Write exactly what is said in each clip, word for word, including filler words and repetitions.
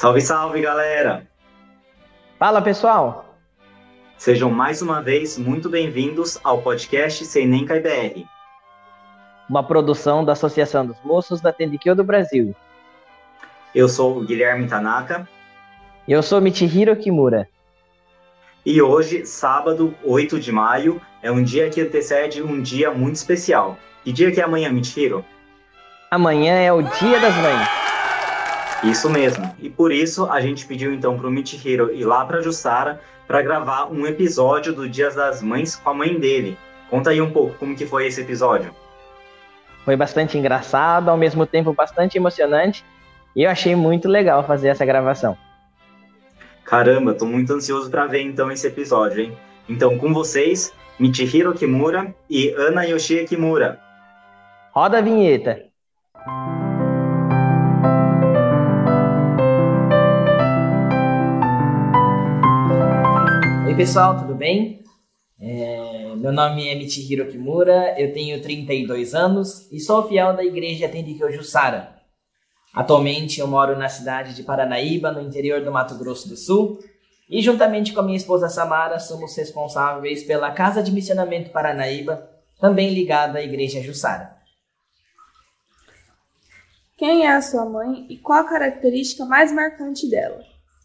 Salve, salve, galera! Fala, pessoal! Sejam mais uma vez muito bem-vindos ao podcast Sem Nem Cai B R. Uma produção da Associação dos Moços da Tendikyo do Brasil. Eu sou o Guilherme Tanaka. E eu sou Michihiro Kimura. E hoje, sábado, oito de maio, é um dia que antecede um dia muito especial. Que dia que é amanhã, Michihiro? Amanhã é o Dia das Mães. Isso mesmo. E por isso a gente pediu então para o Michihiro ir lá para Jussara para gravar um episódio do Dia das Mães com a mãe dele. Conta aí um pouco como que foi esse episódio. Foi bastante engraçado, ao mesmo tempo bastante emocionante. E eu achei muito legal fazer essa gravação. Caramba, tô muito ansioso para ver então esse episódio, hein? Então com vocês, Michihiro Kimura e Ana Yoshie Kimura. Roda a vinheta. Oi pessoal, tudo bem? É, meu nome é Michihiro Kimura, eu tenho trinta e dois anos e sou fiel da igreja Tendikyo Jussara. Atualmente eu moro na cidade de Paranaíba, no interior do Mato Grosso do Sul, e juntamente com a minha esposa Samara somos responsáveis pela Casa de Missionamento Paranaíba, também ligada à igreja Jussara. Quem é a sua mãe e qual a característica mais marcante dela?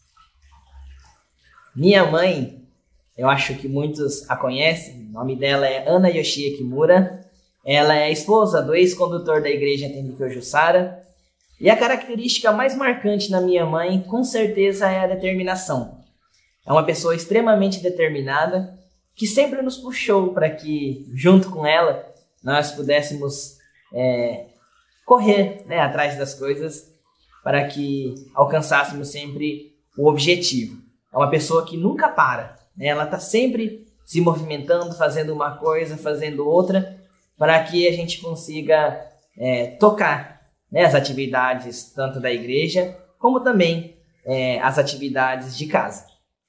Minha mãe, eu acho que muitos a conhecem, o nome dela é Ana Yoshie Kimura. Ela é a esposa do ex-condutor da igreja Tendikyo Jussara. E a característica mais marcante na minha mãe, com certeza, é a determinação. É uma pessoa extremamente determinada, que sempre nos puxou para que, junto com ela, nós pudéssemos é, correr, né, atrás das coisas, para que alcançássemos sempre o objetivo. É uma pessoa que nunca para, né? Ela está sempre se movimentando, fazendo uma coisa, fazendo outra, para que a gente consiga é, tocar, né, as atividades tanto da igreja, como também é, as atividades de casa.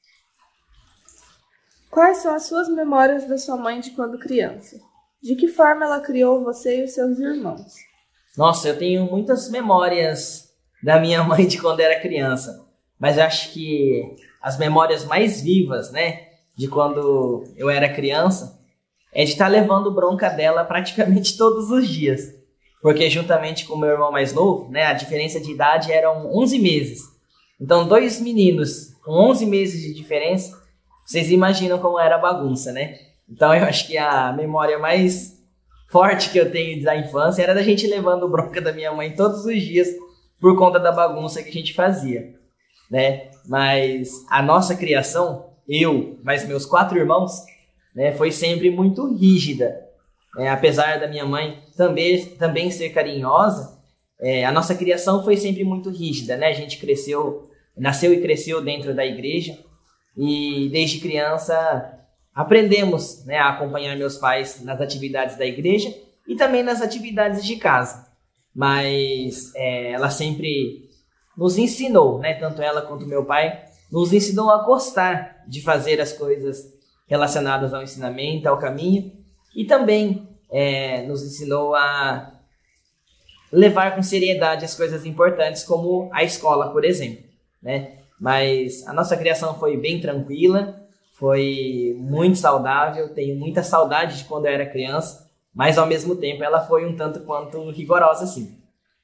Quais são as suas memórias da sua mãe de quando criança? De que forma ela criou você e os seus irmãos? Nossa, eu tenho muitas memórias da minha mãe de quando era criança, mas eu acho que as memórias mais vivas, né, de quando eu era criança, é de estar levando bronca dela praticamente todos os dias. Porque juntamente com o meu irmão mais novo, né, a diferença de idade eram onze meses. Então, dois meninos com onze meses de diferença, vocês imaginam como era a bagunça, né? Então, eu acho que a memória mais forte que eu tenho da infância era da gente levando bronca da minha mãe todos os dias por conta da bagunça que a gente fazia, né? Mas a nossa criação, eu, mais meus quatro irmãos, né, foi sempre muito rígida. É, apesar da minha mãe também, também ser carinhosa, é, a nossa criação foi sempre muito rígida, né? A gente cresceu, nasceu e cresceu dentro da igreja e desde criança aprendemos, né, a acompanhar meus pais nas atividades da igreja e também nas atividades de casa. Mas é, ela sempre nos ensinou, né, tanto ela quanto meu pai, nos ensinou a gostar de fazer as coisas relacionadas ao ensinamento, ao caminho. E também é, nos ensinou a levar com seriedade as coisas importantes, como a escola, por exemplo, né? Mas a nossa criação foi bem tranquila, foi muito saudável, tenho muita saudade de quando eu era criança, mas ao mesmo tempo ela foi um tanto quanto rigorosa, sim.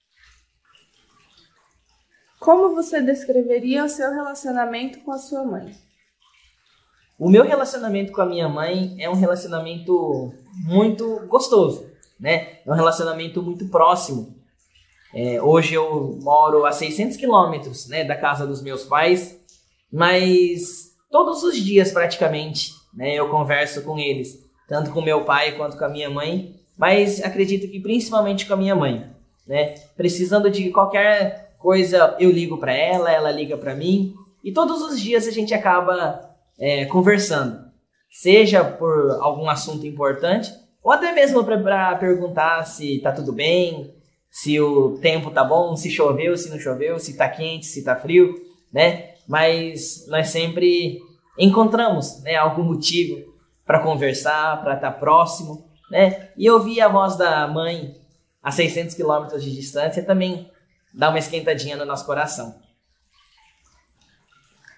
Como você descreveria o seu relacionamento com a sua mãe? O meu relacionamento com a minha mãe é um relacionamento muito gostoso, né? É um relacionamento muito próximo. É, hoje eu moro a seiscentos quilômetros, né, da casa dos meus pais, mas todos os dias praticamente, né, eu converso com eles, tanto com meu pai quanto com a minha mãe, mas acredito que principalmente com a minha mãe, né? Precisando de qualquer coisa eu ligo para ela, ela liga para mim e todos os dias a gente acaba É, conversando, seja por algum assunto importante ou até mesmo para perguntar se tá tudo bem, se o tempo tá bom, se choveu, se não choveu, se tá quente, se tá frio, né? Mas nós sempre encontramos, né, algum motivo para conversar, para estar próximo, né? E ouvir a voz da mãe a seiscentos quilômetros de distância também dá uma esquentadinha no nosso coração.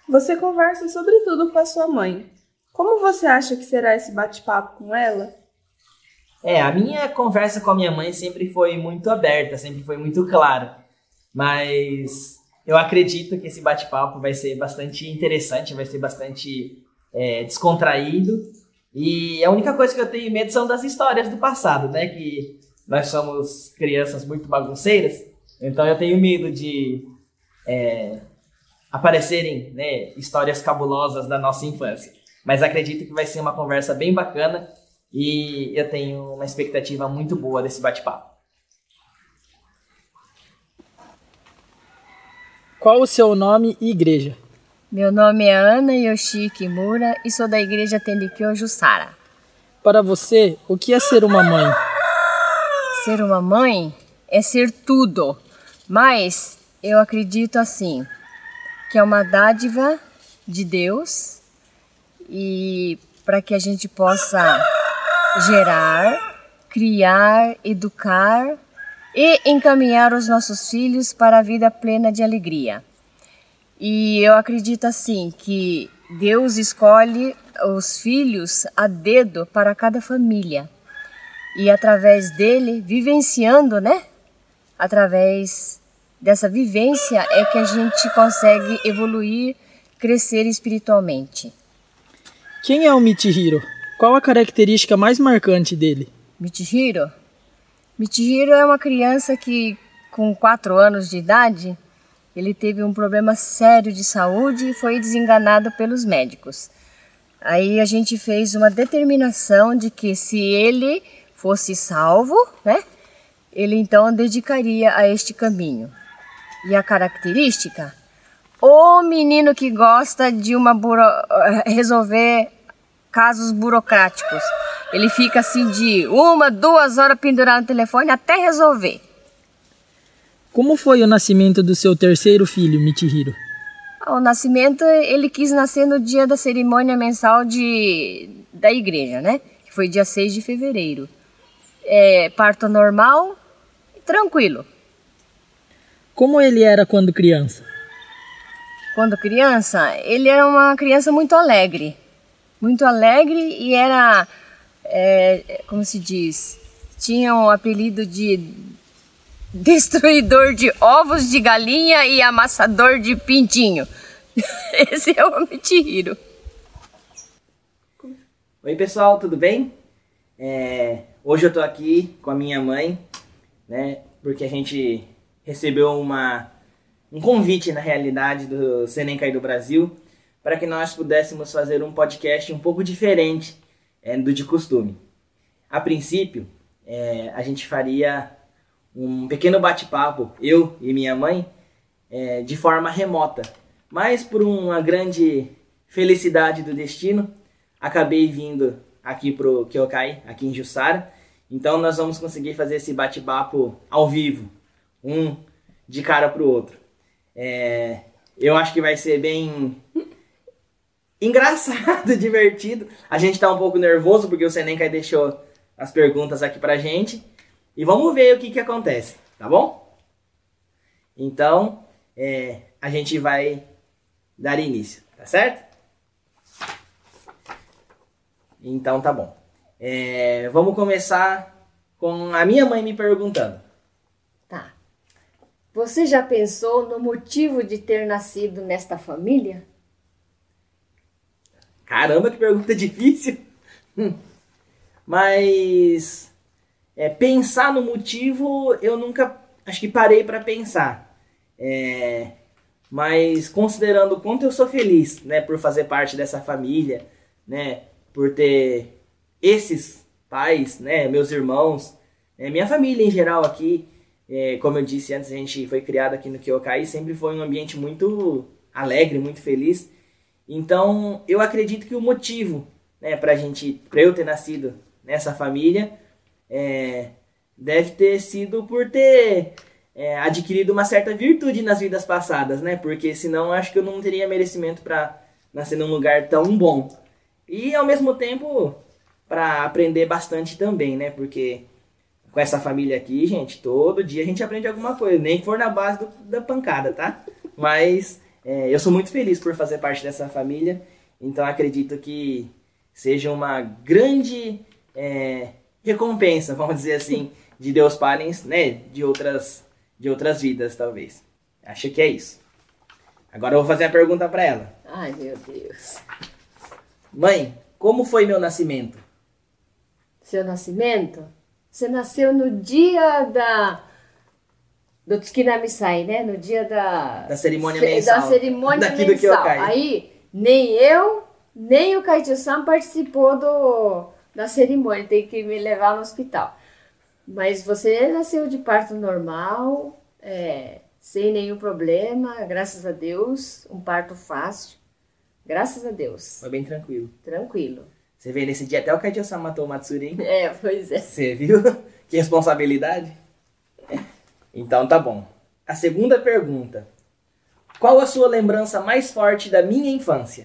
Você conversa sobre tudo com a sua mãe. Como você acha que será esse bate-papo com ela? É, a minha conversa com a minha mãe sempre foi muito aberta, sempre foi muito clara. Mas eu acredito que esse bate-papo vai ser bastante interessante, vai ser bastante é, descontraído. E a única coisa que eu tenho medo são das histórias do passado, né? Que nós somos crianças muito bagunceiras, então eu tenho medo de é, aparecerem, né, histórias cabulosas da nossa infância. Mas acredito que vai ser uma conversa bem bacana e eu tenho uma expectativa muito boa desse bate-papo. Qual o seu nome e igreja? Meu nome é Ana Yoshi Kimura e sou da igreja Tendikyo Jussara. Para você, o que é ser uma mãe? Ser uma mãe é ser tudo, mas eu acredito assim, que é uma dádiva de Deus e para que a gente possa gerar, criar, educar e encaminhar os nossos filhos para a vida plena de alegria. E eu acredito assim que Deus escolhe os filhos a dedo para cada família. E através dele, vivenciando, né? Através dessa vivência é que a gente consegue evoluir, crescer espiritualmente. Quem é o Michihiro? Qual a característica mais marcante dele? Michihiro? Michihiro é uma criança que, com quatro anos de idade, ele teve um problema sério de saúde e foi desenganado pelos médicos. Aí a gente fez uma determinação de que se ele fosse salvo, né, ele então dedicaria a este caminho. E a característica? O menino que gosta de uma buro... resolver casos burocráticos. Ele fica assim de uma, duas horas pendurado no telefone até resolver. Como foi o nascimento do seu terceiro filho, Michihiro? O nascimento, ele quis nascer no dia da cerimônia mensal de... da igreja, né? Que foi dia seis de fevereiro. É, parto normal, tranquilo. Como ele era quando criança? Quando criança, ele era uma criança muito alegre. Muito alegre e era, é, como se diz, tinha um apelido de destruidor de ovos de galinha e amassador de pintinho. Esse é o Michihiro. Oi pessoal, tudo bem? É, hoje eu tô aqui com a minha mãe, né? Porque a gente recebeu uma, um convite, na realidade, do Senencai do Brasil para que nós pudéssemos fazer um podcast um pouco diferente é, do de costume. A princípio, é, a gente faria um pequeno bate-papo, eu e minha mãe, é, de forma remota. Mas por uma grande felicidade do destino, acabei vindo aqui pro Kyokai, aqui em Jussara. Então nós vamos conseguir fazer esse bate-papo ao vivo, um de cara pro outro. É, eu acho que vai ser bem engraçado, divertido. A gente tá um pouco nervoso porque o Senenkai deixou as perguntas aqui pra gente. E vamos ver o que que acontece, tá bom? Então, é, a gente vai dar início, tá certo? Então tá bom. É, vamos começar com a minha mãe me perguntando. Tá. Você já pensou no motivo de ter nascido nesta família? Caramba, que pergunta difícil. Mas é, pensar no motivo eu nunca, acho que parei para pensar. É, mas considerando o quanto eu sou feliz, né, por fazer parte dessa família, né, por ter esses pais, né, meus irmãos, é, minha família em geral aqui, é, como eu disse antes, a gente foi criado aqui no Kyokai, sempre foi um ambiente muito alegre, muito feliz. Então, eu acredito que o motivo, né, pra gente, pra eu ter nascido nessa família, é, deve ter sido por ter é, adquirido uma certa virtude nas vidas passadas, né? Porque senão acho que eu não teria merecimento para nascer num lugar tão bom. E ao mesmo tempo para aprender bastante também, né? Porque com essa família aqui, gente, todo dia a gente aprende alguma coisa, nem que for na base do, da pancada, tá? Mas é, eu sou muito feliz por fazer parte dessa família, então acredito que seja uma grande é, recompensa, vamos dizer assim, de Deus Pai, né, de outras, de outras vidas, talvez. Acho que é isso. Agora eu vou fazer a pergunta para ela. Ai, meu Deus. Mãe, como foi meu nascimento? Seu nascimento? Você nasceu no dia da... do Tsukinamisai, né? No dia da... Da cerimônia ce- mensal. Da cerimônia Daqui do mensal. Kyokai. Aí, nem eu, nem o Kaicho-san participou do, da cerimônia. Tem que me levar no hospital. Mas você nasceu de parto normal, é, sem nenhum problema, graças a Deus. Um parto fácil. Graças a Deus. Foi bem tranquilo. Tranquilo. Você vê, nesse dia até o Kaicho-san matou o Matsuri, hein? É, pois é. Você viu? Que responsabilidade. Então tá bom. A segunda pergunta. Qual a sua lembrança mais forte da minha infância?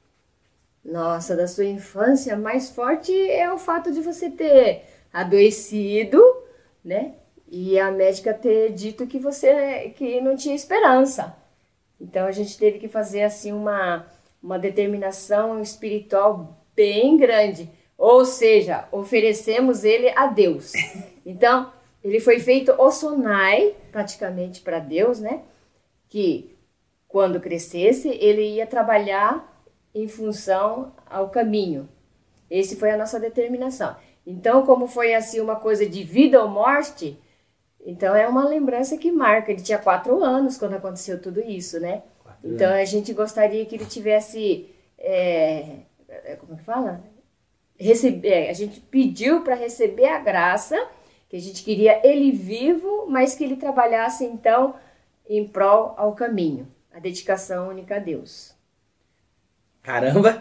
Nossa, da sua infância, mais forte é o fato de você ter adoecido, né? E a médica ter dito que você que não tinha esperança. Então a gente teve que fazer assim uma, uma determinação espiritual bem grande. Ou seja, oferecemos ele a Deus. Então, ele foi feito o sonai, praticamente para Deus, né? Que quando crescesse, ele ia trabalhar em função ao caminho. Esse foi a nossa determinação. Então, como foi assim uma coisa de vida ou morte, então é uma lembrança que marca. Ele tinha quatro anos quando aconteceu tudo isso, né? Quatro Então, anos. a gente gostaria que ele tivesse... É, como que fala? Receber, a gente pediu para receber a graça, que a gente queria ele vivo, mas que ele trabalhasse então em prol ao caminho, a dedicação única a Deus. Caramba!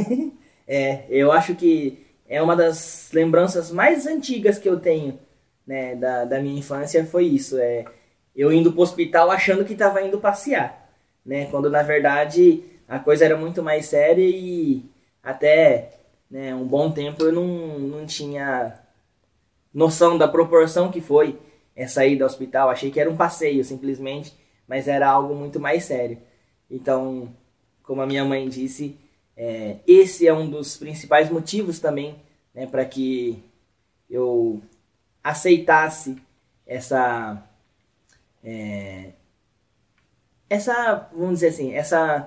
É, eu acho que é uma das lembranças mais antigas que eu tenho, né, da, da minha infância, foi isso. É, eu indo pro hospital achando que estava indo passear, né, quando na verdade a coisa era muito mais séria e até, né, um bom tempo eu não, não tinha noção da proporção que foi essa ida ao hospital. Achei que era um passeio simplesmente, mas era algo muito mais sério. Então, como a minha mãe disse, é, esse é um dos principais motivos também, né, para que eu aceitasse essa, é, essa, vamos dizer assim, essa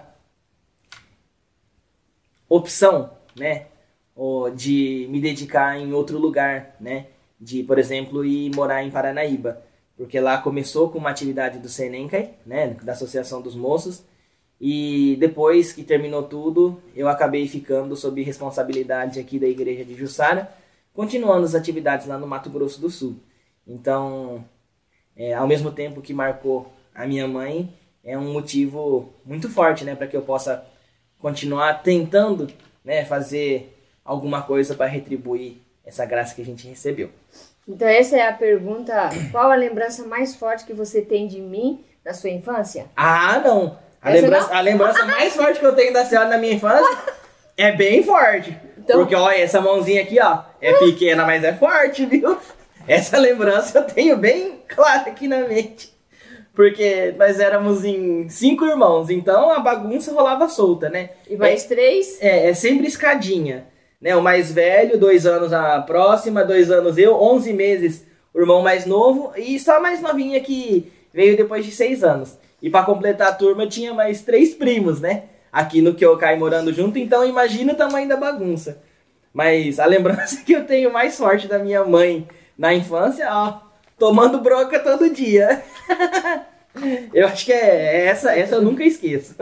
opção, né, de me dedicar em outro lugar, né, de, por exemplo, ir morar em Paranaíba, porque lá começou com uma atividade do Senenkai, né, da Associação dos Moços, e depois que terminou tudo, eu acabei ficando sob responsabilidade aqui da igreja de Jussara, continuando as atividades lá no Mato Grosso do Sul. Então, é, ao mesmo tempo que marcou a minha mãe, é um motivo muito forte, né, para que eu possa continuar tentando, né, fazer alguma coisa para retribuir essa graça que a gente recebeu. Então essa é a pergunta, qual a lembrança mais forte que você tem de mim na sua infância? Ah, não! A Essa lembrança, não? a lembrança mais forte que eu tenho da senhora na minha infância é bem forte. Então- Porque, olha, essa mãozinha aqui, ó, é pequena, mas é forte, viu? Essa lembrança eu tenho bem clara aqui na mente. Porque nós éramos em cinco irmãos, então a bagunça rolava solta, né? E mais três? É, é sempre escadinha, né? O mais velho, dois anos a próxima, dois anos eu, onze meses o irmão mais novo e só a mais novinha que veio depois de seis anos. E para completar a turma tinha mais três primos, né? Aqui no Kyokai morando junto, então imagina o tamanho da bagunça. Mas a lembrança que eu tenho mais forte da minha mãe na infância, ó, tomando bronca todo dia. Eu acho que é essa, essa eu nunca esqueço.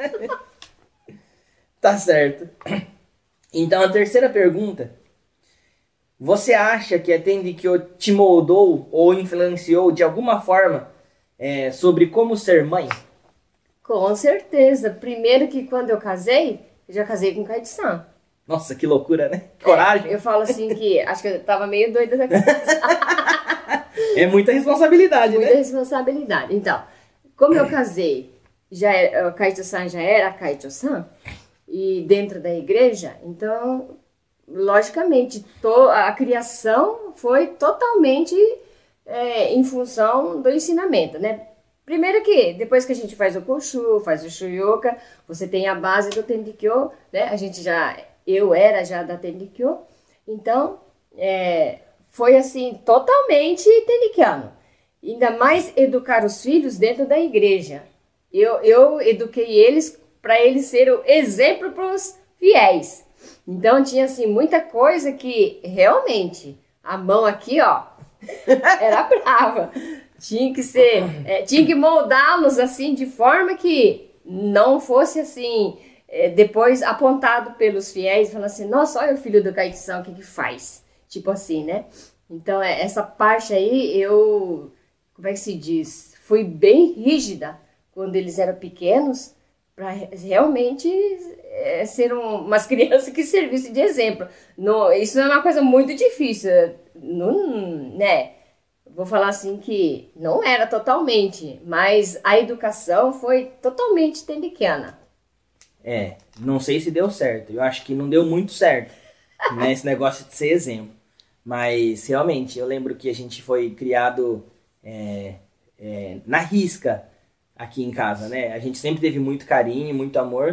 Tá certo. Então, a terceira pergunta. Você acha que a Tendikyo te moldou ou influenciou de alguma forma é, sobre como ser mãe? Com certeza. Primeiro que quando eu casei, eu já casei com o Kaido-san. Nossa, que loucura, né? Coragem. É, eu falo assim que acho que eu tava meio doida da cabeça. É muita responsabilidade, Muita né? responsabilidade. Então, como eu casei, já era, o Kaido-san já era Kaido-san, e dentro da igreja, então, logicamente, to, a criação foi totalmente é, em função do ensinamento, né? Primeiro que, depois que a gente faz o Koshu, faz o Shoyoka, você tem a base do Tendikyo, né? A gente já, eu era já da Tendikyo, então, é, foi assim, totalmente tendikiano. Ainda mais educar os filhos dentro da igreja. Eu, eu eduquei eles para eles serem o exemplo para os fiéis. Então, tinha assim, muita coisa que realmente, a mão aqui, ó, era brava. Tinha que ser, é, tinha que moldá-los assim de forma que não fosse assim, é, depois apontado pelos fiéis, falando assim, nossa, olha o filho do Kaique-san, o que que faz? Tipo assim, né? Então, é, essa parte aí, eu, como é que se diz? Fui bem rígida quando eles eram pequenos, para realmente é, ser um, umas crianças que servissem de exemplo. No, isso é uma coisa muito difícil, não, né? Vou falar assim que não era totalmente, mas a educação foi totalmente tendikiana. É, não sei se deu certo. Eu acho que não deu muito certo, né, esse negócio de ser exemplo. Mas, realmente, eu lembro que a gente foi criado é, é, na risca aqui em casa, né? A gente sempre teve muito carinho, muito amor,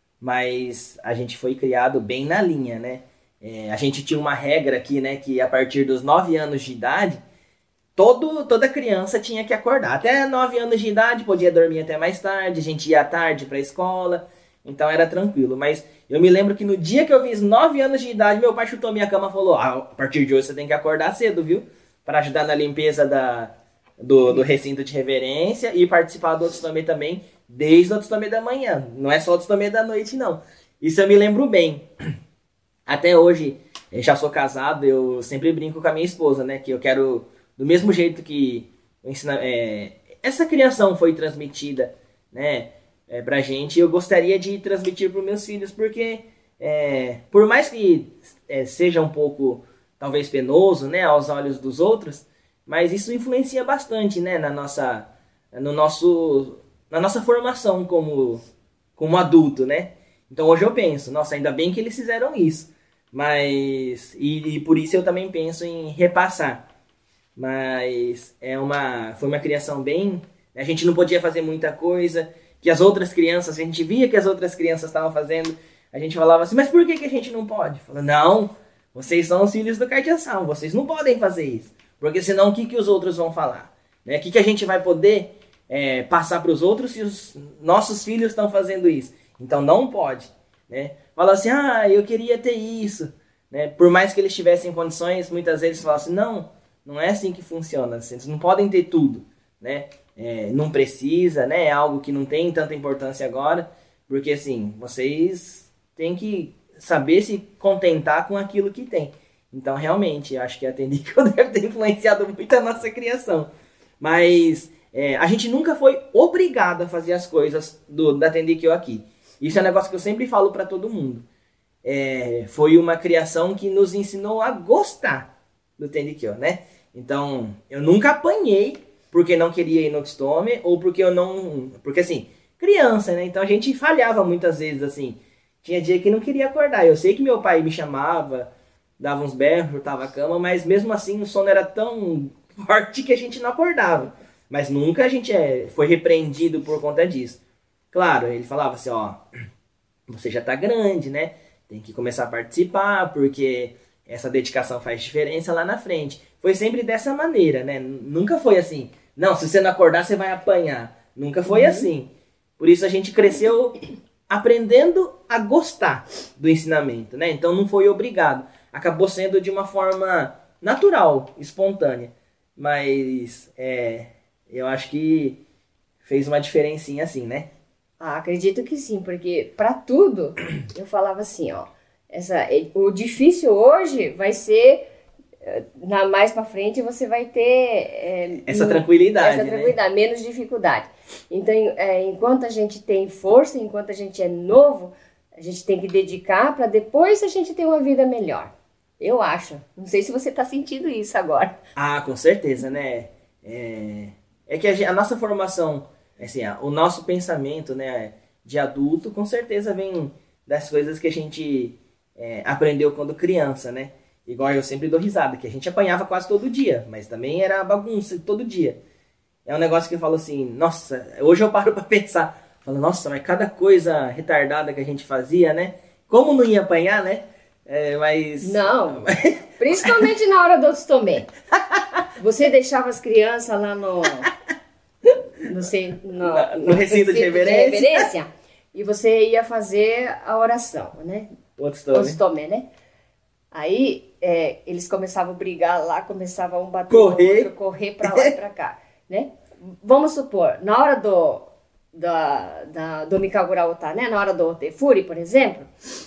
mas a gente foi criado bem na linha, né? É, a gente tinha uma regra aqui, né, que a partir dos nove anos de idade, Todo, toda criança tinha que acordar. Até nove anos de idade, podia dormir até mais tarde, a gente ia à tarde para a escola, então era tranquilo. Mas eu me lembro que no dia que eu fiz nove anos de idade, meu pai chutou minha cama e falou, ah, a partir de hoje você tem que acordar cedo, viu? Para ajudar na limpeza da, do, do recinto de reverência e participar do Otsutome também, desde o Otsutome da manhã. Não é só o Otsutome da noite, não. Isso eu me lembro bem. Até hoje, eu já sou casado, eu sempre brinco com a minha esposa, né? Que eu quero... Do mesmo jeito que ensina, é, essa criação foi transmitida, né, é, pra gente, eu gostaria de transmitir para os meus filhos, porque é, por mais que é, seja um pouco, talvez, penoso, né, aos olhos dos outros, mas isso influencia bastante, né, na nossa, no nosso, na nossa formação como, como adulto, né. Então hoje eu penso, nossa, ainda bem que eles fizeram isso, mas, e, e por isso eu também penso em repassar. Mas é uma, foi uma criação bem... A gente não podia fazer muita coisa, que as outras crianças, a gente via que as outras crianças estavam fazendo, a gente falava assim, mas por que, que a gente não pode? Falava, não, vocês são os filhos do Kaitia-san, vocês não podem fazer isso, porque senão o que, que os outros vão falar? Né? O que, que a gente vai poder é, passar para os outros se os nossos filhos estão fazendo isso? Então não pode. Né? Fala assim, ah, eu queria ter isso. Né? Por mais que eles tivessem condições, muitas vezes falam assim, não... Não é assim que funciona, vocês não podem ter tudo, né? É, não precisa, né? É algo que não tem tanta importância agora, porque assim, vocês têm que saber se contentar com aquilo que tem. Então, realmente, acho que a Tendikyo deve ter influenciado muito a nossa criação. Mas é, a gente nunca foi obrigado a fazer as coisas do, da Tendikyo aqui. Isso é um negócio que eu sempre falo para todo mundo. É, foi uma criação que nos ensinou a gostar do Tendikyo, né? Então, eu nunca apanhei porque não queria ir no Otsutome ou porque eu não... Porque, assim, criança, né? Então, a gente falhava muitas vezes, assim. Tinha dia que não queria acordar. Eu sei que meu pai me chamava, dava uns berros, chutava a cama, mas mesmo assim o sono era tão forte que a gente não acordava. Mas nunca a gente é, foi repreendido por conta disso. Claro, ele falava assim, ó... Você já tá grande, né? Tem que começar a participar, porque... Essa dedicação faz diferença lá na frente. Foi sempre dessa maneira, né? Nunca foi assim. Não, se você não acordar, você vai apanhar. Nunca foi uhum. assim. Por isso a gente cresceu aprendendo a gostar do ensinamento, né? Então não foi obrigado. Acabou sendo de uma forma natural, espontânea. Mas é, eu acho que fez uma diferencinha assim, né? Ah, acredito que sim, porque para tudo eu falava assim, ó. Essa, o difícil hoje vai ser, na, mais para frente você vai ter... É, essa tranquilidade, essa tranquilidade, né? Menos dificuldade. Então, é, enquanto a gente tem força, enquanto a gente é novo, a gente tem que dedicar para depois a gente ter uma vida melhor. Eu acho. Não sei se você está sentindo isso agora. Ah, com certeza, né? É, é que a, gente, a nossa formação, assim, o nosso pensamento, né, de adulto, com certeza vem das coisas que a gente... É, aprendeu quando criança, né? Igual eu sempre dou risada, que a gente apanhava quase todo dia, mas também era bagunça todo dia. é um negócio que eu falo assim, nossa, hoje eu paro pra pensar, falo, nossa, mas cada coisa retardada que a gente fazia, né? Como não ia apanhar, né? É, mas... Não, principalmente na hora do Otsutome. Você deixava as crianças lá no... No, ce- no, Na- no recinto de reverência. reverência, e você ia fazer a oração, né? Otsutome. Otsutome, né? Aí é, eles começavam a brigar lá, começavam um bater Correr. no outro, correr pra lá e pra cá, né? Vamos supor, na hora do, da, da, do Mikagura Ota, né? Na hora do Otefuri, por exemplo,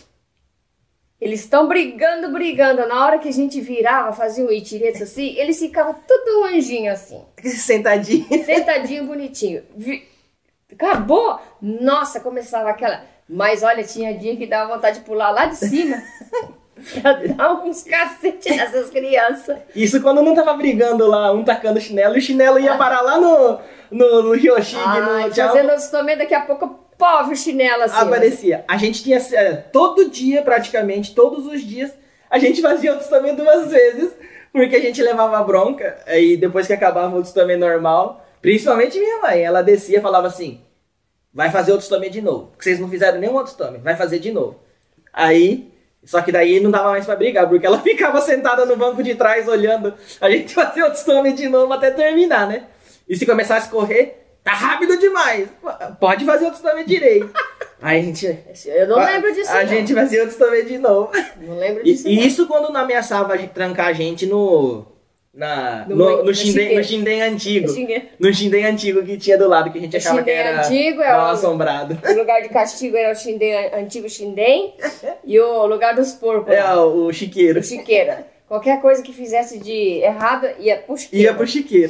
eles estão brigando, brigando. Na hora que a gente virava, fazia um Ichiretsu assim, eles ficavam tudo um anjinho assim, Sentadinho. sentadinho, bonitinho. Vi- Acabou! Nossa, começava aquela... Mas olha, tinha dia que dava vontade de pular lá de cima pra dar uns cacetes nessas crianças. Isso quando não tava brigando lá, um tacando chinelo, e o chinelo ia parar lá no, no, no Ryoshige, Ai, no Tchau. fazendo os tomé, daqui a pouco, pobre chinelo assim. Aparecia. A gente tinha, é, todo dia, praticamente, todos os dias, a gente fazia outros também duas vezes, porque a gente levava bronca, aí depois que acabava outros também normal, principalmente minha mãe, ela descia e falava assim, vai fazer outros também de novo, porque vocês não fizeram nenhum outro também, vai fazer de novo. Aí, só que daí não dava mais pra brigar, porque ela ficava sentada no banco de trás olhando a gente fazer outros também de novo até terminar, né? E se começasse a correr, tá rápido demais, pode fazer outros também direito. Aí a gente... Eu não lembro disso, A não. gente fazia outros também de novo. Não lembro E, disso, e não. isso quando não ameaçava a gente trancar a gente no... Na, No no, mo- no, no shinden, chiqueiro. no shinden antigo. No shinden. No shinden antigo que tinha do lado, que a gente O achava que shinden era antigo é mal o- assombrado. O lugar de castigo era o Shinden, antigo Shinden, e o lugar dos porcos, É, lá, o, o chiqueiro. o chiqueira. Qualquer coisa que fizesse de errado ia pro chiqueiro. Ia pro chiqueiro.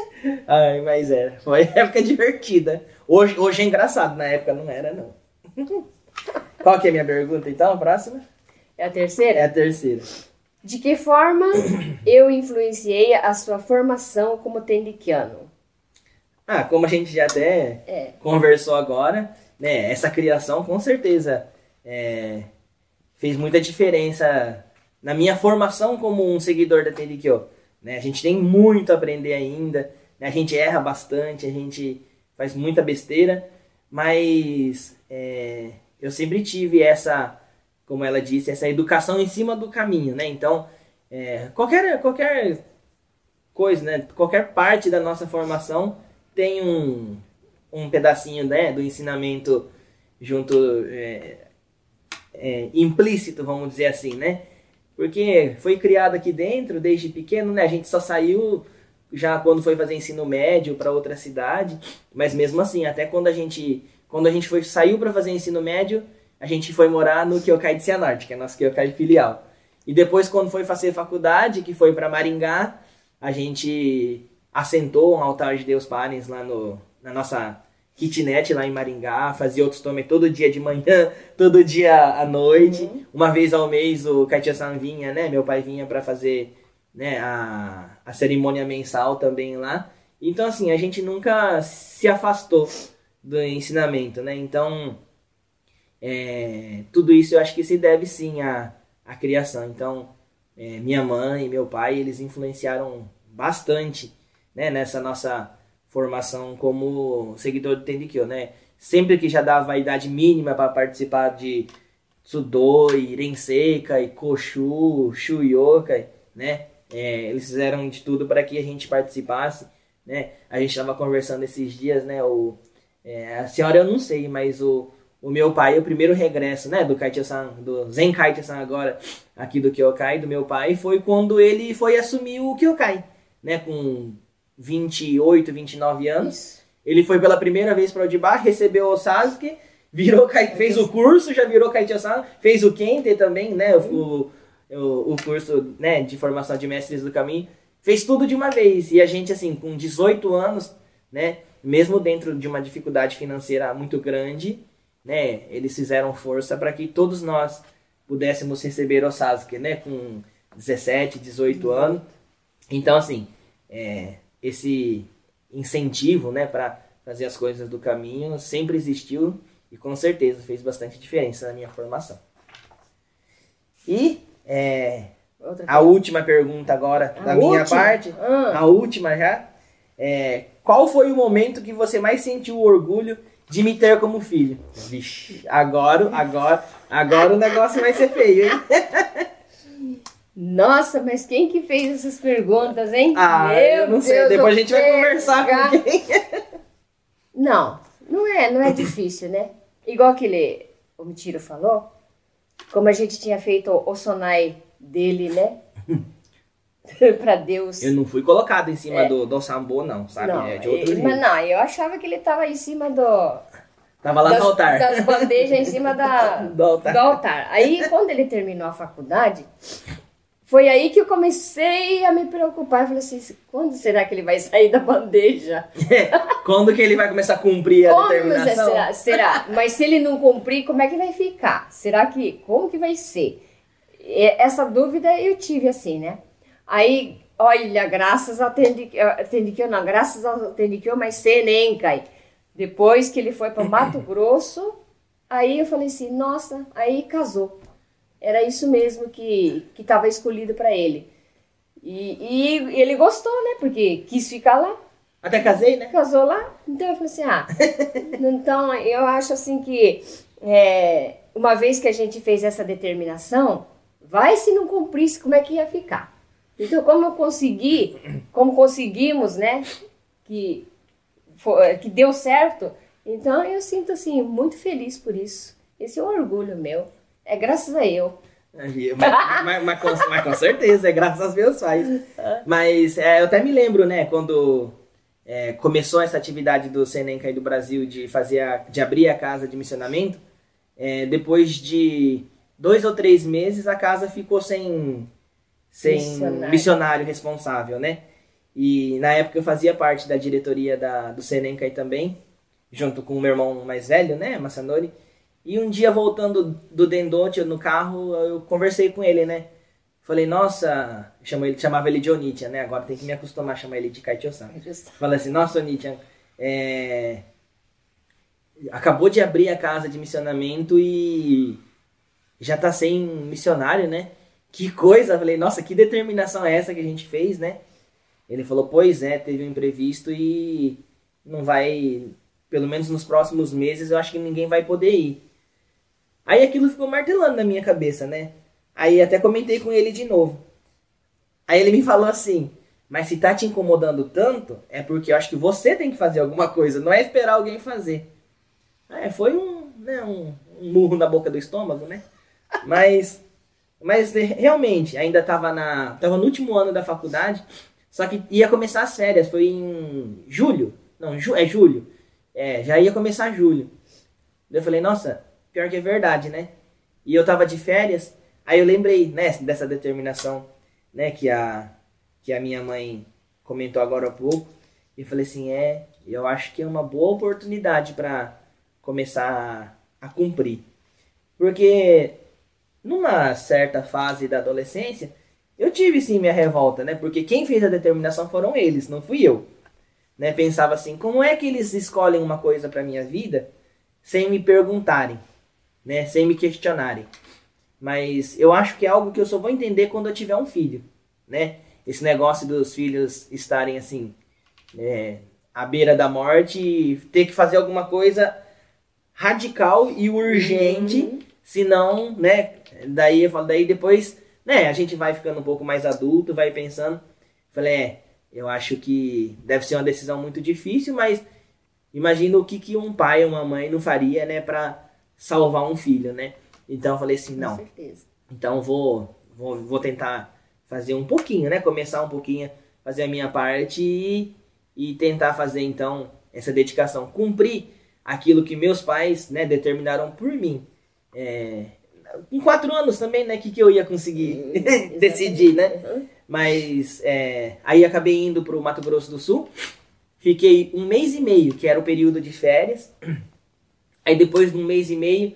Ai, mas era. Foi época divertida. Hoje, hoje é engraçado, na época não era, não. Qual que é a minha pergunta, então? A próxima? É a terceira? É a terceira. De que forma eu influenciei a sua formação como tendikiano? Ah, como a gente já até É. conversou agora, né? Essa criação com certeza é, fez muita diferença na minha formação como um seguidor da Tendikyo. Né? A gente tem muito a aprender ainda, né? A gente erra bastante, a gente faz muita besteira, mas é, eu sempre tive essa, como ela disse, essa educação em cima do caminho, né? Então, é, qualquer, qualquer coisa, né? Qualquer parte da nossa formação tem um, um pedacinho, né, do ensinamento junto, é, é, implícito, vamos dizer assim, né? Porque foi criado aqui dentro desde pequeno, né? A gente só saiu já quando foi fazer ensino médio para outra cidade, mas mesmo assim, até quando a gente, quando a gente foi, saiu para fazer ensino médio, a gente foi morar no Kyokai de Cianorte, que é nosso Kyokai filial. E depois, quando foi fazer faculdade, que foi para Maringá, a gente assentou um altar de Deus Parens lá no, na nossa kitnet lá em Maringá, fazia outros tome todo dia de manhã, todo dia à noite. Uhum. Uma vez ao mês o Kaitia-san vinha, né? Meu pai vinha para fazer, né, a, a cerimônia mensal também lá. Então, assim, a gente nunca se afastou do ensinamento, né? Então, é, tudo isso eu acho que se deve sim à, à criação. Então, é, minha mãe e meu pai, eles influenciaram bastante, né, nessa nossa formação como seguidor do Tendikyo, né? Sempre que já dava a idade mínima para participar de Tsudoi, Renseikai, Koshu, Shuyokai, né? É, eles fizeram de tudo para que a gente participasse, né? A gente estava conversando esses dias, né? O, é, a senhora eu não sei, mas o, o meu pai, o primeiro regresso, né? Do Kaitia-san, do Zen Kaitia-san agora, aqui do Kyokai, do meu pai, foi quando ele foi assumir o Kyokai, né? Com vinte e oito, vinte e nove anos. Isso. Ele foi pela primeira vez para o Odiba, recebeu o Sasuke, virou, fez o curso, já virou Kaitia-san, fez o Kente também, né? O, o, o curso, né, de formação de mestres do caminho. Fez tudo de uma vez. E a gente, assim, com dezoito anos, né? Mesmo dentro de uma dificuldade financeira muito grande, né? Eles fizeram força para que todos nós pudéssemos receber o Sasuke, né? Com dezessete, dezoito anos. Então, assim, é, esse incentivo, né, para fazer as coisas do caminho sempre existiu e com certeza fez bastante diferença na minha formação. E é, a última pergunta agora a da última? minha parte, ah. a última já, é, qual foi o momento que você mais sentiu o orgulho de me ter como filho? Vixe, agora, agora, agora o negócio vai ser feio, hein? Nossa, mas quem que fez essas perguntas, hein? Ah, Meu eu não sei. Deus, Depois a gente vai pegar. conversar com quem. Não, não é, não é difícil, né? Igual aquele, o Mitiro falou, como a gente tinha feito o sonai dele, né? Pra Deus. Eu não fui colocado em cima É. do, do sambo, não, sabe? Não, É de outro ele- jeito. mas não, eu achava que ele tava em cima do... Tava lá das, no altar. das bandejas em cima da, Do altar. do altar. Aí, quando ele terminou a faculdade, foi aí que eu comecei a me preocupar. Eu falei assim, quando será que ele vai sair da bandeja? Quando que ele vai começar a cumprir a Como determinação? será? Será? Mas se ele não cumprir, como é que vai ficar? Será que, como que vai ser? E essa dúvida eu tive assim, né? Aí, olha, graças ao Tendiquio, não, graças ao Tendiquio, mas Senencai. Depois que ele foi para Mato Grosso, aí eu falei assim, nossa, aí casou. Era isso mesmo que que estava escolhido para ele. E, e ele gostou, né? Porque quis ficar lá, Até casei, né? casou lá. Então eu falei assim, ah, então eu acho assim que é, uma vez que a gente fez essa determinação, vai se não cumprisse, como é que ia ficar? Então como eu consegui, como conseguimos, né? Que foi- que deu certo, então eu sinto assim, muito feliz por isso. Esse é um orgulho meu. É graças a eu. Aí, Mas, mas- mas com, mas com certeza, é graças aos meus pais. Mas é, eu até me lembro, né, quando é, começou essa atividade do Senencai do Brasil de fazer a- de abrir a casa de missionamento, é, depois de dois ou três meses a casa ficou sem, sem Missionário. missionário responsável, né? E na época eu fazia parte da diretoria da, do Senencai também, junto com o meu irmão mais velho, né, Massanori. E um dia voltando do Dendote no carro, eu conversei com ele, né? Falei, nossa, chamou ele, chamava ele de Onitia, né? Agora tem que me acostumar a chamar ele de Kaitio-san. Falei assim, nossa, Onitia, é... acabou de abrir a casa de missionamento e já tá sem missionário, né? Que coisa! Falei, nossa, que determinação é essa que a gente fez, né? Ele falou, pois é, teve um imprevisto e não vai, pelo menos nos próximos meses, eu acho que ninguém vai poder ir. Aí aquilo ficou martelando na minha cabeça, né? Aí até comentei com ele de novo. Aí ele me falou assim, mas se tá te incomodando tanto, é porque eu acho que você tem que fazer alguma coisa, não é esperar alguém fazer. É, foi um, né, um, um murro na boca do estômago, né? Mas, mas realmente, ainda tava, na, tava no último ano da faculdade, só que ia começar as férias, foi em julho. Não, ju, é julho. É, já ia começar julho. Eu falei, nossa, pior que é verdade, né? E eu tava de férias, aí eu lembrei, né, dessa determinação, né, que a, que a minha mãe comentou agora há pouco. E eu falei assim, é, eu acho que é uma boa oportunidade para começar a, a cumprir. Porque numa certa fase da adolescência, eu tive sim minha revolta, né? Porque quem fez a determinação foram eles, não fui eu. Né? Pensava assim, como é que eles escolhem uma coisa para minha vida sem me perguntarem, né? Sem me questionarem. Mas eu acho que é algo que eu só vou entender quando eu tiver um filho, né? Esse negócio dos filhos estarem assim, é, à beira da morte e ter que fazer alguma coisa radical e urgente, uhum. Senão, né? Daí eu falo, daí depois, né? A gente vai ficando um pouco mais adulto, vai pensando. Falei, é, eu acho que deve ser uma decisão muito difícil, mas imagina o que, que um pai ou uma mãe não faria, né? Pra salvar um filho, né? Então eu falei assim, não. Com certeza. Então vou, vou, vou tentar fazer um pouquinho, né? Começar um pouquinho, fazer a minha parte e, e tentar fazer então essa dedicação, cumprir aquilo que meus pais, né, determinaram por mim. É, com quatro anos também, né, que que eu ia conseguir Hum, decidir, né? Uhum. Mas é, aí acabei indo pro Mato Grosso do Sul, fiquei um mês e meio, que era o período de férias. Aí depois de um mês e meio,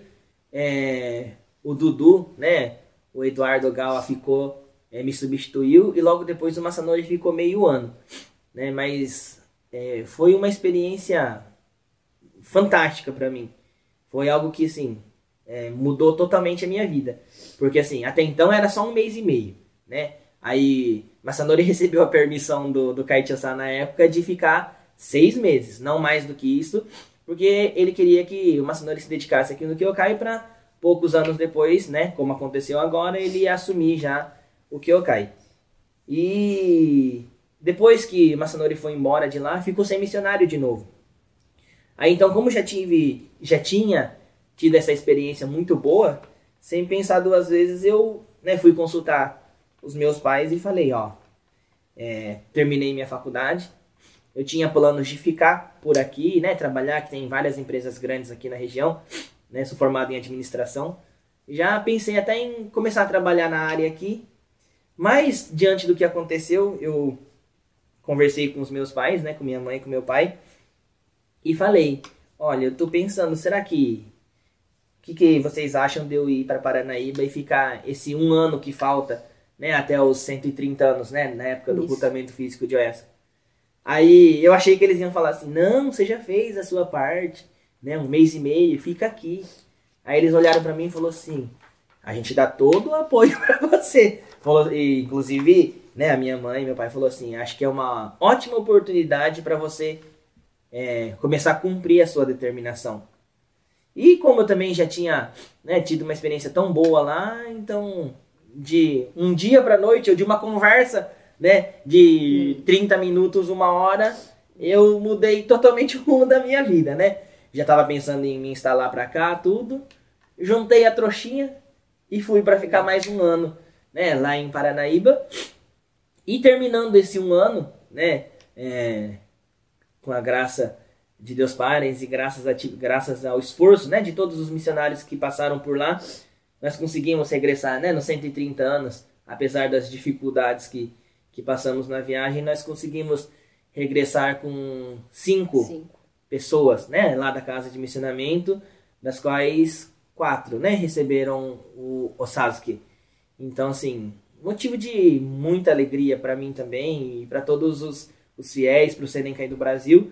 é, o Dudu, né, o Eduardo Gawa ficou, é, me substituiu, e logo depois o Massanori ficou meio ano, né? Mas é, foi uma experiência fantástica para mim. Foi algo que, assim, é, mudou totalmente a minha vida. Porque, assim, até então era só um mês e meio, né? Aí Massanori recebeu a permissão do, do Kaitio-san na época de ficar seis meses, não mais do que isso, porque ele queria que o Masanori se dedicasse aqui no Kyokai para poucos anos depois, né, como aconteceu agora, ele ia assumir já o Kyokai. E depois que Masanori foi embora de lá, ficou sem missionário de novo. Aí então, como já tive, já tinha tido essa experiência muito boa, sem pensar duas vezes, eu, né, fui consultar os meus pais e falei, ó, é, terminei minha faculdade, eu tinha planos de ficar por aqui, né, trabalhar, que tem várias empresas grandes aqui na região, né, sou formado em administração, já pensei até em começar a trabalhar na área aqui, mas diante do que aconteceu, eu conversei com os meus pais, né, com minha mãe e com meu pai, e falei, olha, eu tô pensando, será que o que, que vocês acham de eu ir para Paranaíba e ficar esse um ano que falta, né, até os cento e trinta anos, né, na época do recrutamento físico de Oessa? Aí eu achei que eles iam falar assim, não, você já fez a sua parte, né, um mês e meio, fica aqui. Aí eles olharam para mim e falaram assim, a gente dá todo o apoio para você. Falou, e, inclusive, né, a minha mãe e meu pai falou assim, acho que é uma ótima oportunidade para você é, começar a cumprir a sua determinação. E como eu também já tinha, né, tido uma experiência tão boa lá, então de um dia para noite, ou de uma conversa, né, de trinta minutos, uma hora, eu mudei totalmente o rumo da minha vida, né? Já estava pensando em me instalar para cá, tudo. Juntei a trouxinha e fui para ficar mais um ano, né, lá em Paranaíba. E terminando esse um ano, né, é, com a graça de Deus Pai e graças, a, graças ao esforço, né, de todos os missionários que passaram por lá, nós conseguimos regressar, né, nos cento e trinta anos, apesar das dificuldades que, que passamos na viagem, nós conseguimos regressar com cinco, cinco pessoas, né, lá da casa de missionamento, das quais quatro, né, receberam o Osasuke. Então, assim, motivo de muita alegria para mim também e para todos os, os fiéis, para o Senenkai do Brasil.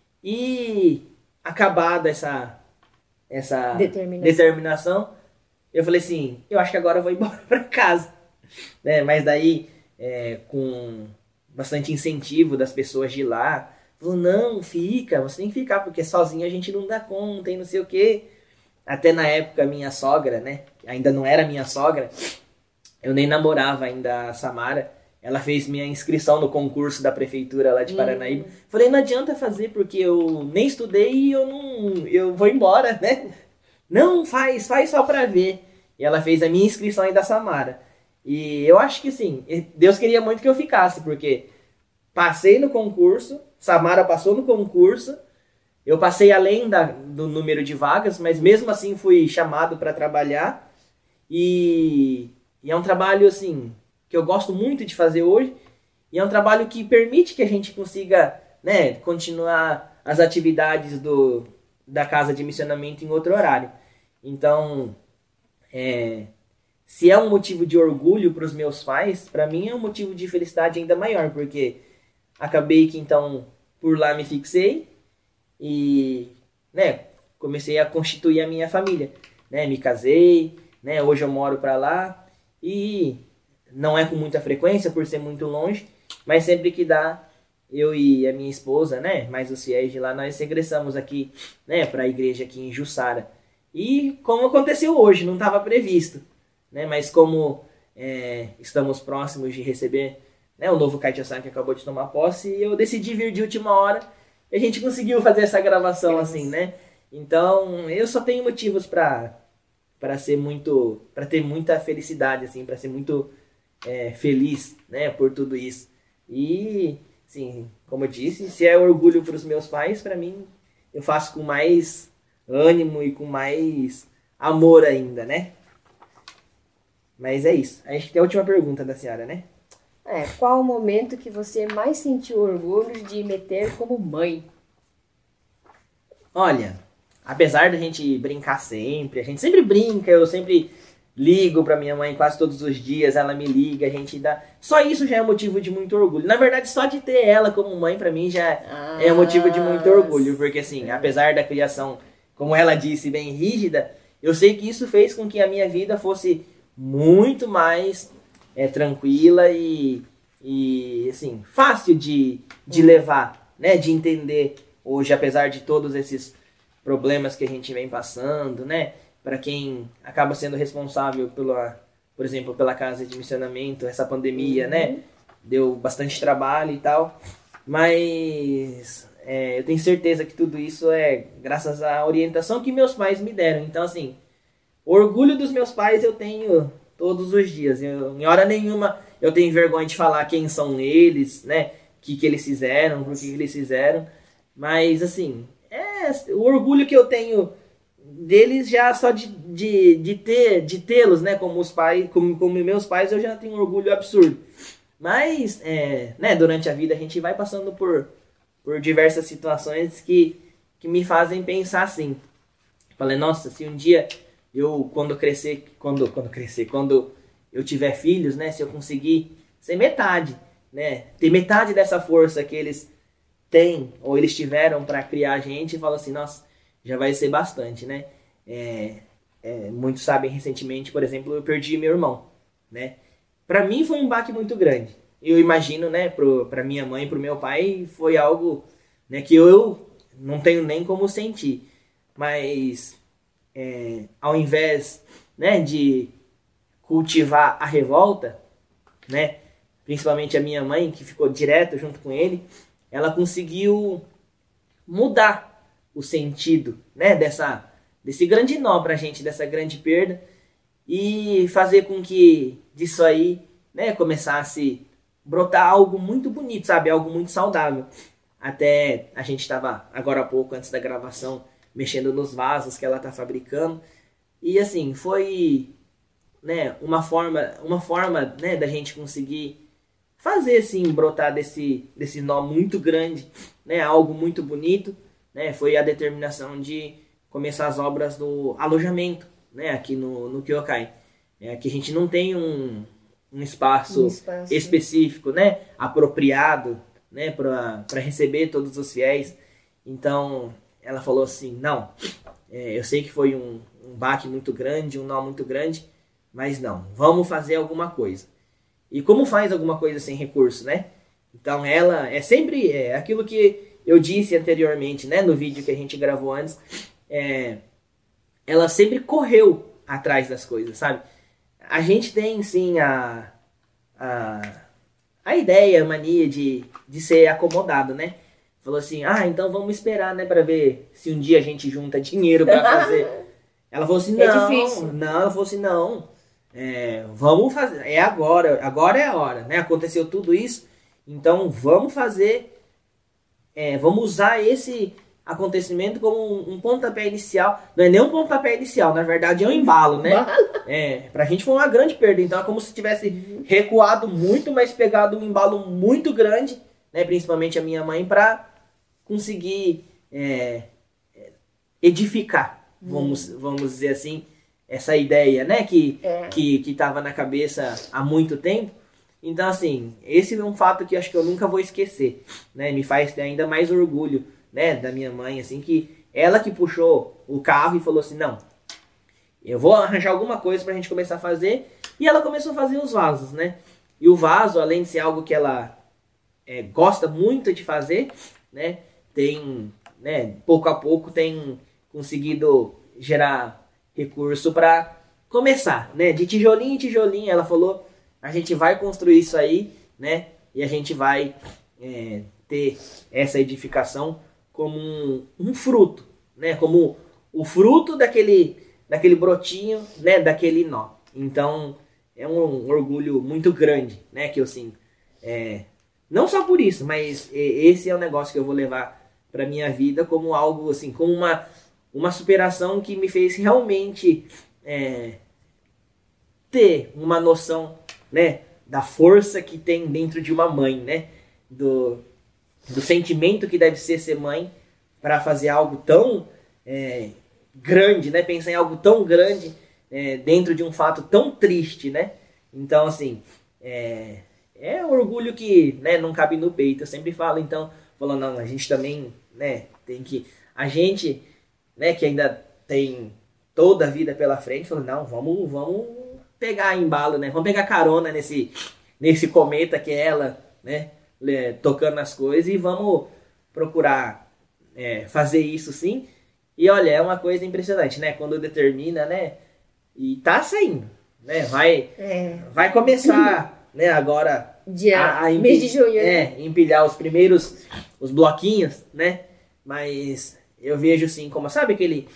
E acabada essa, essa determinação. determinação, eu falei assim, eu acho que agora eu vou embora para casa. Né? Mas daí, é, com bastante incentivo das pessoas de lá, falou, não, fica, você tem que ficar, porque sozinho a gente não dá conta e não sei o quê. Até na época, minha sogra, né, ainda não era minha sogra, eu nem namorava ainda a Samara, ela fez minha inscrição no concurso da prefeitura lá de Paranaíba. Uhum. Falei, não adianta fazer porque eu nem estudei e eu não, eu vou embora, né? Não, faz, faz só pra ver. E ela fez a minha inscrição aí da Samara. E eu acho que sim, Deus queria muito que eu ficasse, porque passei no concurso, Samara passou no concurso, eu passei além da, do número de vagas, mas mesmo assim fui chamado para trabalhar. E, e é um trabalho, assim, que eu gosto muito de fazer hoje, e é um trabalho que permite que a gente consiga, né, continuar as atividades do, da casa de missionamento em outro horário. Então, é, se é um motivo de orgulho para os meus pais, para mim é um motivo de felicidade ainda maior, porque acabei que, então, por lá me fixei e, né, comecei a constituir a minha família. Né, me casei, né, hoje eu moro para lá e não é com muita frequência, por ser muito longe, mas sempre que dá, eu e a minha esposa, né, mais os fiéis de lá, nós regressamos aqui, né, para a igreja aqui em Jussara. E como aconteceu hoje, não estava previsto, né, mas como é, estamos próximos de receber, né, o novo Kaicho-san que acabou de tomar posse, eu decidi vir de última hora e a gente conseguiu fazer essa gravação assim, né. Então, eu só tenho motivos para para ser muito, para ter muita felicidade, assim, para ser muito é, feliz, né, por tudo isso. E, sim, como eu disse, se é orgulho para os meus pais, para mim, eu faço com mais ânimo e com mais amor ainda, né? Mas é isso. A gente tem a última pergunta da senhora, né? É, qual o momento que você mais sentiu orgulho de me ter como mãe? Olha, apesar da gente brincar sempre, a gente sempre brinca, eu sempre ligo pra minha mãe quase todos os dias, ela me liga, a gente dá... Só isso já é motivo de muito orgulho. Na verdade, só de ter ela como mãe, pra mim, já ah, é motivo de muito orgulho. Porque, assim, apesar da criação, como ela disse, bem rígida, eu sei que isso fez com que a minha vida fosse muito mais é, tranquila e, e, assim, fácil de, de levar. né, de entender hoje, apesar de todos esses problemas que a gente vem passando, né, para quem acaba sendo responsável pela, por exemplo, pela casa de missionamento, essa pandemia, uhum. né, deu bastante trabalho e tal, mas é, eu tenho certeza que tudo isso é graças à orientação que meus pais me deram. Então, assim, o orgulho dos meus pais eu tenho todos os dias. Eu, em hora nenhuma eu tenho vergonha de falar quem são eles, né, o que, que eles fizeram, por que, que eles fizeram, mas, assim, é o orgulho que eu tenho deles já só de, de, de ter de tê-los, né, como os pais, como, como meus pais, eu já tenho um orgulho absurdo. Mas, é, né, durante a vida a gente vai passando por, por diversas situações que, que me fazem pensar assim. Falei, nossa, se um dia eu, quando crescer, quando, quando crescer, quando eu tiver filhos, né, se eu conseguir ser metade, né, ter metade dessa força que eles têm, ou eles tiveram para criar a gente, falo assim, nossa, já vai ser bastante, né. É, é, muitos sabem, recentemente, por exemplo, eu perdi meu irmão, né. Para mim foi um baque muito grande. Eu imagino, né, para minha mãe e para o meu pai, foi algo, né, que eu não tenho nem como sentir. Mas, é, ao invés, né, de cultivar a revolta, né, principalmente a minha mãe, que ficou direto junto com ele, ela conseguiu mudar o sentido, né, dessa, desse grande nó para a gente, dessa grande perda, e fazer com que disso aí, né, começasse a brotar algo muito bonito, sabe? Algo muito saudável. Até a gente estava, agora há pouco, antes da gravação, mexendo nos vasos que ela está fabricando. E assim, foi, né, uma forma, uma forma, né, da gente conseguir fazer, assim, brotar desse, desse nó muito grande, né, algo muito bonito, né? Foi a determinação de começar as obras do alojamento, né, aqui no, no Kyokai. É, aqui a gente não tem um, um, espaço um espaço específico, né, apropriado, né, para receber todos os fiéis. Então, ela falou assim, não, é, eu sei que foi um, um baque muito grande, um nó muito grande, mas não, vamos fazer alguma coisa. E como faz alguma coisa sem recurso, né? Então, ela é sempre é, aquilo que eu disse anteriormente, né, no vídeo que a gente gravou antes, é... ela sempre correu atrás das coisas, sabe? A gente tem, sim, a, a, a ideia, a mania de, de ser acomodado, né? Falou assim, ah, então vamos esperar, né, pra ver se um dia a gente junta dinheiro pra fazer. Ela falou assim, não, é difícil. não, ela falou assim, não, é, vamos fazer, é agora, agora é a hora, né? Aconteceu tudo isso, então vamos fazer, é, vamos usar esse acontecimento como um, um pontapé inicial. Não é nem um pontapé inicial, na verdade é um embalo, né? É, pra gente foi uma grande perda. Então é como se tivesse recuado muito, mas pegado um embalo muito grande, né? Principalmente a minha mãe, pra conseguir é, edificar, vamos, vamos dizer assim, essa ideia, né? Que, é. que, que tava na cabeça há muito tempo. Então, assim, esse é um fato que acho que eu nunca vou esquecer, né? Me faz ter ainda mais orgulho, né, da minha mãe, assim, que ela que puxou o carro e falou assim, não, eu vou arranjar alguma coisa pra gente começar a fazer, e ela começou a fazer os vasos, né, e o vaso, além de ser algo que ela é, gosta muito de fazer, né, tem, né, pouco a pouco tem conseguido gerar recurso pra começar, né, de tijolinho em tijolinho. Ela falou, a gente vai construir isso aí, né, e a gente vai é, ter essa edificação como um, um fruto, né? Como o fruto daquele, daquele brotinho, né? Daquele nó. Então, é um, um orgulho muito grande, né? Que eu sinto. É, não só por isso, mas esse é um negócio que eu vou levar para minha vida como algo, assim, como uma, uma superação que me fez realmente é, ter uma noção, né? Da força que tem dentro de uma mãe, né? Do... do sentimento que deve ser ser mãe para fazer algo tão é, grande, né? Pensar em algo tão grande é, dentro de um fato tão triste, né? Então, assim, é, é um orgulho que, né, não cabe no peito. Eu sempre falo, então, falando, não, a gente também, né, tem que... A gente, né, que ainda tem toda a vida pela frente, falando, não, vamos, vamos pegar embalo, né? Vamos pegar carona nesse, nesse cometa que é ela, né? Tocando nas coisas e vamos procurar é, fazer isso sim. E olha, é uma coisa impressionante, né? Quando determina, né? E tá saindo, né? Vai, É. vai começar, né? Agora Dia, a, a mês de junho, né? é, empilhar os primeiros, os bloquinhos, né? Mas eu vejo assim, como sabe aquele,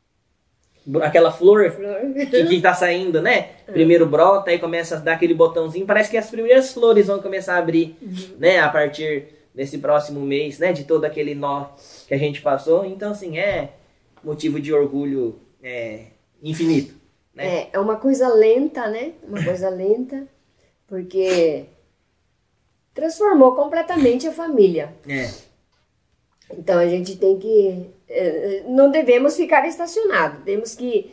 aquela flor que, que tá saindo, né? Primeiro brota, aí começa a dar aquele botãozinho, parece que as primeiras flores vão começar a abrir, uhum. né? A partir desse próximo mês, né? De todo aquele nó que a gente passou. Então, assim, é motivo de orgulho é, infinito, né? É, é uma coisa lenta, né? Uma coisa lenta, porque transformou completamente a família. É. Então a gente tem que... Não devemos ficar estacionados. Temos que,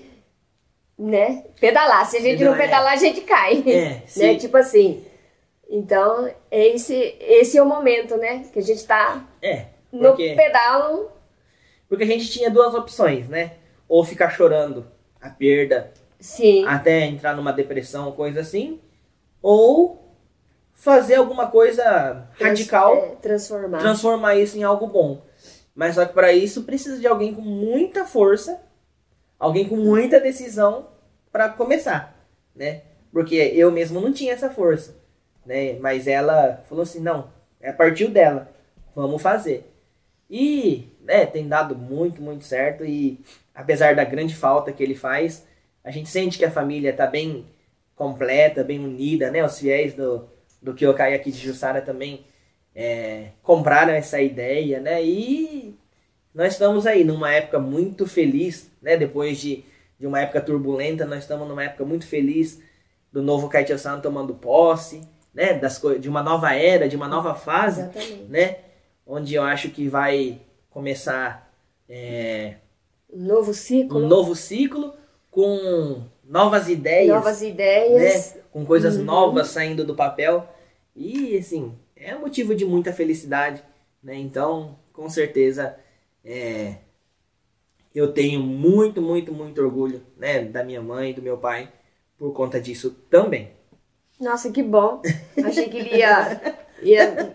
né, pedalar. Se a gente não pedalar, a gente cai. É, né? Tipo assim. Então, esse, esse é o momento, né? Que a gente tá é, porque, no pedalo. Porque a gente tinha duas opções, né? Ou ficar chorando a perda. Sim. Até entrar numa depressão, coisa assim. Ou fazer alguma coisa radical, Trans, é, transformar. transformar isso em algo bom. Mas só que para isso precisa de alguém com muita força, alguém com muita decisão para começar, né? Porque eu mesmo não tinha essa força, né? Mas ela falou assim, não, é partiu dela, vamos fazer. E, né, tem dado muito, muito certo e apesar da grande falta que ele faz, a gente sente que a família está bem completa, bem unida, né? Os fiéis do do Kyokai aqui de Jussara também é, compraram essa ideia, né? E nós estamos aí numa época muito feliz, né? Depois de, de uma época turbulenta, nós estamos numa época muito feliz do novo Kaicho-san tomando posse, né? Das, de uma nova era, de uma nova fase, exatamente. Né? Onde eu acho que vai começar é, um novo ciclo, um novo ciclo com novas ideias, novas ideias, né? Com coisas uhum. novas saindo do papel. E, assim, é motivo de muita felicidade, né? Então, com certeza, é, eu tenho muito, muito, muito orgulho, né? Da minha mãe e do meu pai por conta disso também. Nossa, que bom. Achei que ele ia... ia...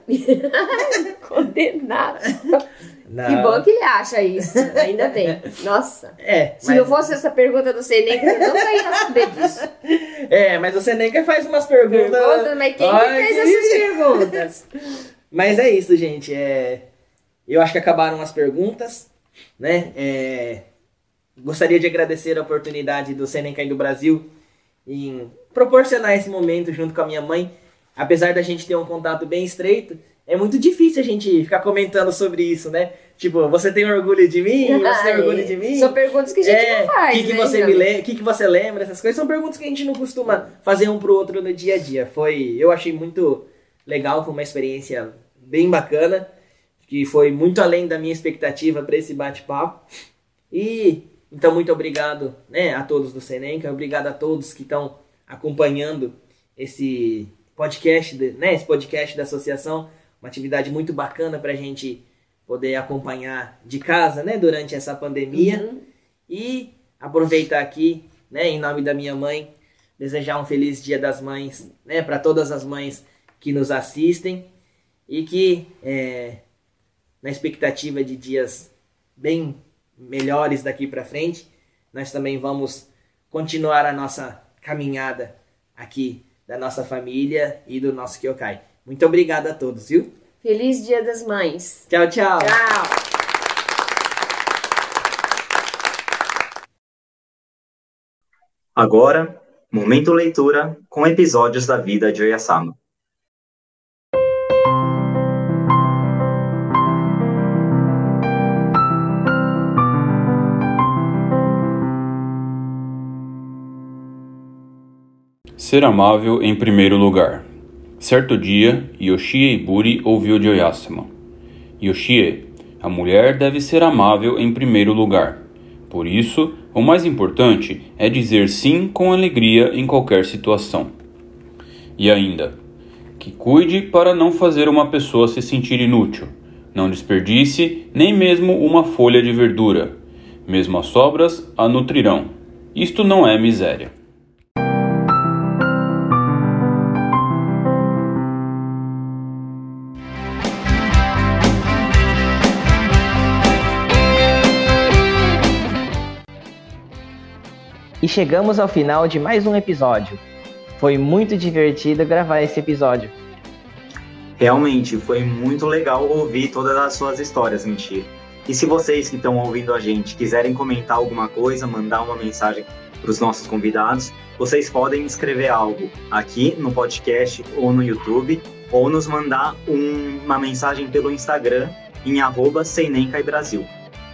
condenado. Não. Que bom que ele acha isso. Ainda bem. Nossa. É, Se mas... não fosse essa pergunta do Seneca, eu não ia saber disso. É, mas o Seneca faz umas perguntas... Pergunta, mas quem Ai, que fez que... essas perguntas? Mas é isso, gente. É... Eu acho que acabaram as perguntas, né? É... Gostaria de agradecer a oportunidade do Seneca do Brasil em proporcionar esse momento junto com a minha mãe. Apesar da gente ter um contato bem estreito, é muito difícil a gente ficar comentando sobre isso, né? Tipo, você tem orgulho de mim? Você tem orgulho de mim? São perguntas que a gente é, não faz, que que né? Você me le... que, que você lembra? Essas coisas são perguntas que a gente não costuma fazer um pro outro no dia a dia. Foi, eu achei muito legal, foi uma experiência bem bacana, que foi muito além da minha expectativa para esse bate-papo. E, então, muito obrigado, né, a todos do Senenca, obrigado a todos que estão acompanhando esse podcast, né, esse podcast da associação, uma atividade muito bacana para a gente poder acompanhar de casa, né, durante essa pandemia. Uhum. E aproveitar aqui, né, em nome da minha mãe, desejar um feliz Dia das Mães, né, para todas as mães que nos assistem e que, é, na expectativa de dias bem melhores daqui para frente, nós também vamos continuar a nossa caminhada aqui da nossa família e do nosso Kyokai. Muito obrigado a todos, viu? Feliz Dia das Mães. Tchau, tchau. Tchau. Agora, momento leitura com episódios da vida de Oyasama. Ser amável em primeiro lugar. Certo dia, Yoshie Iburi ouviu de Oyasama. Yoshie, a mulher deve ser amável em primeiro lugar. Por isso, o mais importante é dizer sim com alegria em qualquer situação. E ainda, que cuide para não fazer uma pessoa se sentir inútil. Não desperdice nem mesmo uma folha de verdura. Mesmo as sobras a nutrirão. Isto não é miséria. E chegamos ao final de mais um episódio. Foi muito divertido gravar esse episódio. Realmente, foi muito legal ouvir todas as suas histórias, Michiro. E se vocês que estão ouvindo a gente quiserem comentar alguma coisa, mandar uma mensagem para os nossos convidados, vocês podem escrever algo aqui no podcast ou no YouTube, ou nos mandar um, uma mensagem pelo Instagram em arroba senemcaibrasil.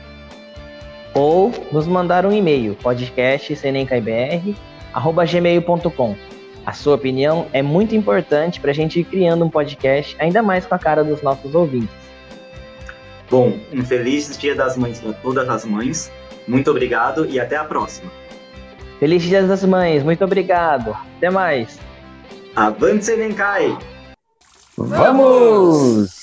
Ou nos mandar um e-mail, podcast senemcaibr arroba gmail ponto com. A sua opinião é muito importante para a gente ir criando um podcast ainda mais com a cara dos nossos ouvintes. Bom, um feliz Dia das Mães para todas as mães. Muito obrigado e até a próxima. Feliz Dia das Mães, muito obrigado. Até mais. Avante Senemcai! Vamos!